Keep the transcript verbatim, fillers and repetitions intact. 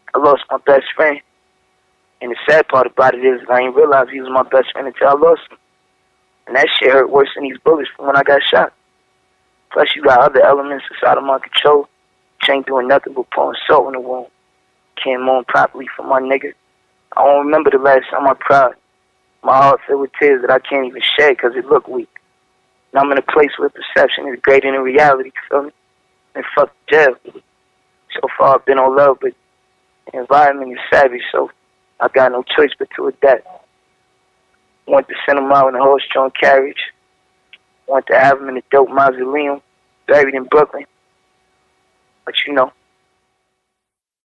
I lost my best friend. And the sad part about it is I didn't realize he was my best friend until I lost him. And that shit hurt worse than these bullets from when I got shot. Plus you got other elements inside of my control. Which ain't doing nothing but pouring salt in the wound. Can't mourn properly for my nigga. I don't remember the last time I cried. My heart filled with tears that I can't even shed because it looked weak. And I'm in a place where perception is greater than reality, you feel me? And fuck jail. So far I've been on love, but the environment is savage, so I got no choice but to adapt. Want to send him out in a horse-drawn carriage. Want to have him in a dope mausoleum, buried in Brooklyn. But you know,